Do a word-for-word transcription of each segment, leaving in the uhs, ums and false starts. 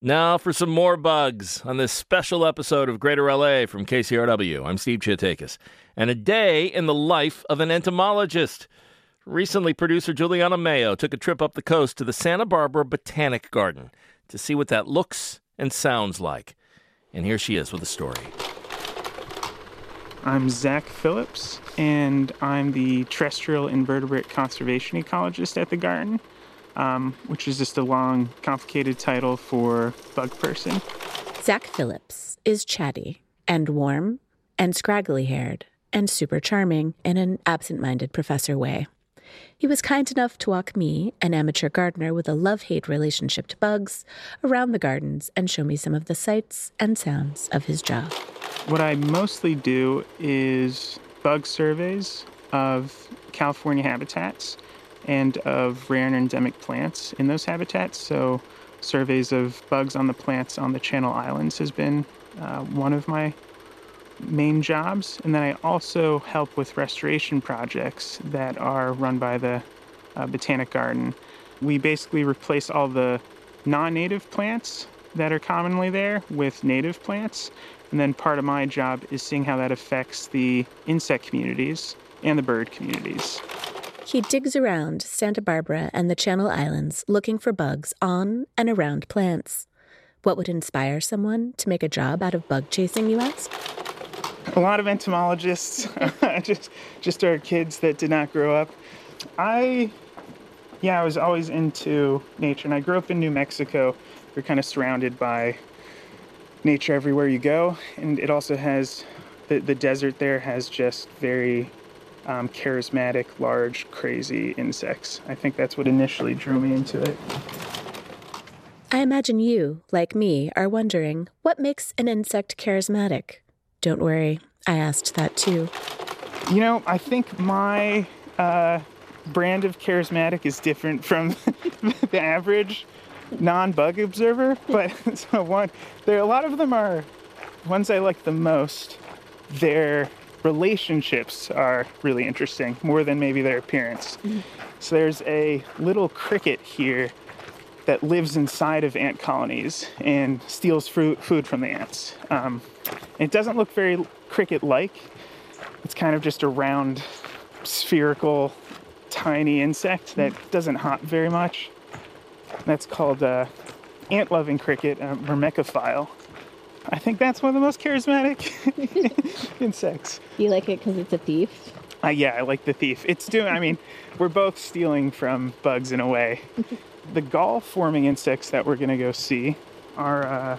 Now for some more bugs on this special episode of Greater L A from K C R W. I'm Steve Chiatakis. And a day in the life of an entomologist. Recently, producer Juliana Mayo took a trip up the coast to the Santa Barbara Botanic Garden to see what that looks and sounds like. And here she is with the story. I'm Zach Phillips, and I'm the terrestrial invertebrate conservation ecologist at the garden. Um, which is just a long, complicated title for bug person. Zach Phillips is chatty and warm and scraggly-haired and super charming in an absent-minded professor way. He was kind enough to walk me, an amateur gardener with a love-hate relationship to bugs, around the gardens and show me some of the sights and sounds of his job. What I mostly do is bug surveys of California habitats and of rare and endemic plants in those habitats. So surveys of bugs on the plants on the Channel Islands has been uh, one of my main jobs. And then I also help with restoration projects that are run by the uh, Botanic Garden. We basically replace all the non-native plants that are commonly there with native plants. And then part of my job is seeing how that affects the insect communities and the bird communities. He digs around Santa Barbara and the Channel Islands looking for bugs on and around plants. What would inspire someone to make a job out of bug chasing, you ask? A lot of entomologists just just are kids that did not grow up. I, yeah, I was always into nature, and I grew up in New Mexico. You're kind of surrounded by nature everywhere you go, and it also has, the, the desert there has just very Um, charismatic, large, crazy insects. I think that's what initially drew me into it. I imagine you, like me, are wondering, what makes an insect charismatic? Don't worry, I asked that too. You know, I think my uh, brand of charismatic is different from the average non-bug observer, but so one, there a lot of them are ones I like the most. They're relationships are really interesting, more than maybe their appearance. Mm. So there's a little cricket here that lives inside of ant colonies and steals fruit, food from the ants. Um, it doesn't look very cricket-like. It's kind of just a round, spherical, tiny insect that doesn't hop very much. That's called uh, ant-loving cricket, uh, Myrmecophile. I think that's one of the most charismatic insects. You like it because it's a thief? Uh, yeah, I like the thief. It's doing, I mean, we're both stealing from bugs in a way. The gall-forming insects that we're going to go see are uh,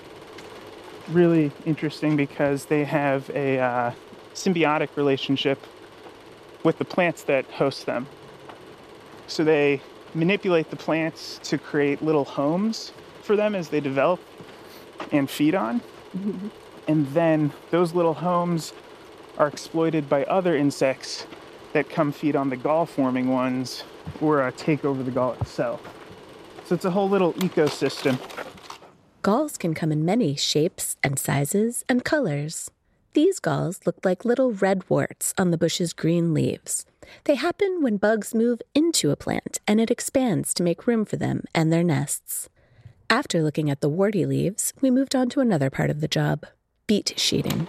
really interesting because they have a uh, symbiotic relationship with the plants that host them. So they manipulate the plants to create little homes for them as they develop and feed on. Mm-hmm. And then those little homes are exploited by other insects that come feed on the gall-forming ones or uh, take over the gall itself. So it's a whole little ecosystem. Galls can come in many shapes and sizes and colors. These galls look like little red warts on the bush's green leaves. They happen when bugs move into a plant and it expands to make room for them and their nests. After looking at the warty leaves, we moved on to another part of the job, beet sheeting.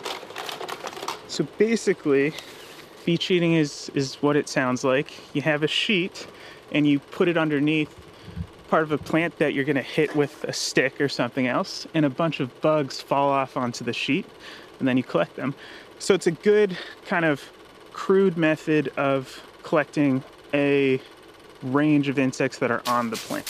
So basically, beet sheeting is, is what it sounds like. You have a sheet and you put it underneath part of a plant that you're going to hit with a stick or something else, and a bunch of bugs fall off onto the sheet, and then you collect them. So it's a good kind of crude method of collecting a range of insects that are on the plant.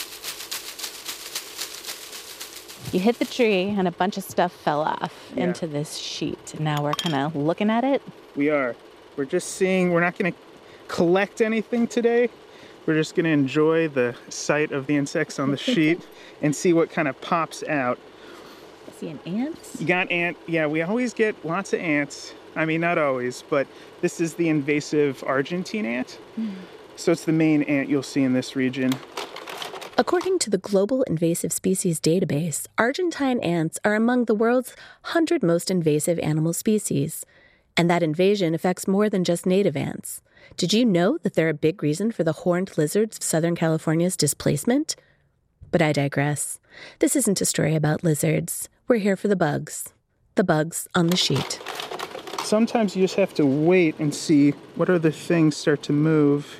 You hit the tree and a bunch of stuff fell off yeah. into this sheet. Now we're kind of looking at it. We are. We're just seeing, we're not going to collect anything today. We're just going to enjoy the sight of the insects on the sheet and see what kind of pops out. See an ant? You got ant. Yeah, we always get lots of ants. I mean, not always, but this is the invasive Argentine ant. Mm. So it's the main ant you'll see in this region. According to the Global Invasive Species Database, Argentine ants are among the world's one hundred most invasive animal species. And that invasion affects more than just native ants. Did you know that they're a big reason for the horned lizards of Southern California's displacement? But I digress. This isn't a story about lizards. We're here for the bugs. The bugs on the sheet. Sometimes you just have to wait and see what other things start to move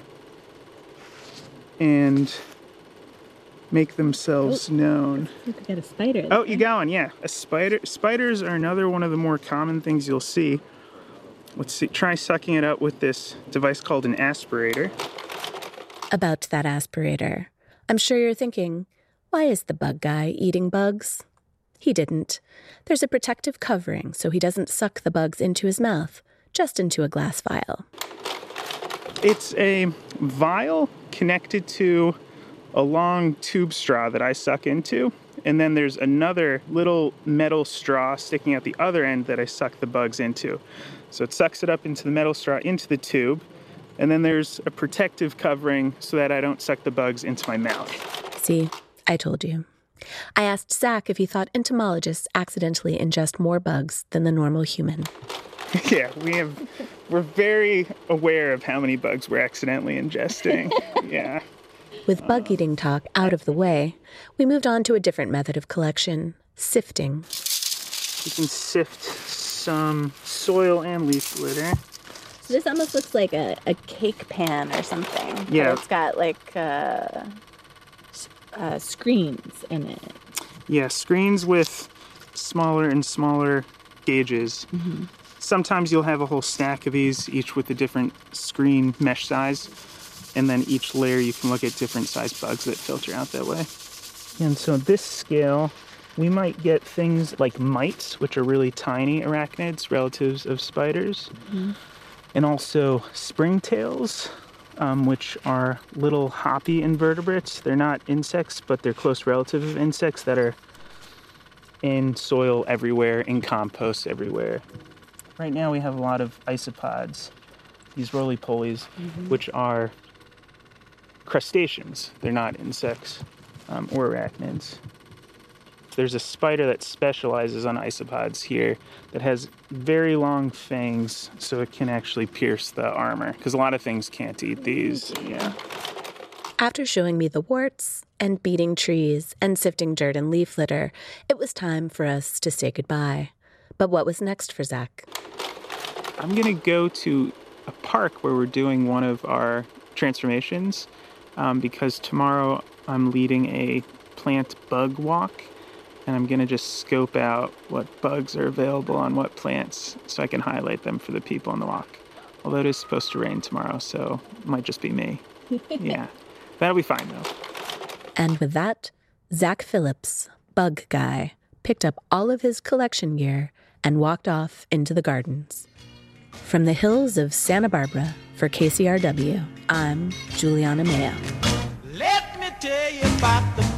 and make themselves oh. known. I think we got a spider. Oh, you got one, yeah. A spider. Spiders are another one of the more common things you'll see. Let's see. Try sucking it up with this device called an aspirator. About that aspirator, I'm sure you're thinking, why is the bug guy eating bugs? He didn't. There's a protective covering so he doesn't suck the bugs into his mouth, just into a glass vial. It's a vial connected to a long tube straw that I suck into, and then there's another little metal straw sticking at the other end that I suck the bugs into. So it sucks it up into the metal straw into the tube, and then there's a protective covering so that I don't suck the bugs into my mouth. See, I told you. I asked Zach if he thought entomologists accidentally ingest more bugs than the normal human. Yeah, we have, we're very aware of how many bugs we're accidentally ingesting. Yeah. With bug-eating talk out of the way, we moved on to a different method of collection, sifting. You can sift some soil and leaf litter. So this almost looks like a, a cake pan or something. Yeah. But it's got like uh, uh, screens in it. Yeah, screens with smaller and smaller gauges. Mm-hmm. Sometimes you'll have a whole stack of these, each with a different screen mesh size. And then each layer you can look at different size bugs that filter out that way. And so this scale, we might get things like mites, which are really tiny arachnids, relatives of spiders. Mm-hmm. And also springtails, um, which are little hoppy invertebrates. They're not insects, but they're close relatives of insects that are in soil everywhere, in compost everywhere. Right now we have a lot of isopods, these roly-polies, mm-hmm. which are crustaceans. They're not insects um, or arachnids. There's a spider that specializes on isopods here that has very long fangs so it can actually pierce the armor, because a lot of things can't eat these. Yeah. After showing me the warts and beating trees and sifting dirt and leaf litter, it was time for us to say goodbye. But what was next for Zach? I'm going to go to a park where we're doing one of our transformations um, because tomorrow I'm leading a plant bug walk, and I'm going to just scope out what bugs are available on what plants so I can highlight them for the people on the walk. Although it is supposed to rain tomorrow, so it might just be me. Yeah. That'll be fine, though. And with that, Zach Phillips, bug guy, picked up all of his collection gear and walked off into the gardens. From the hills of Santa Barbara for K C R W, I'm Juliana Mayo. Let me tell you about the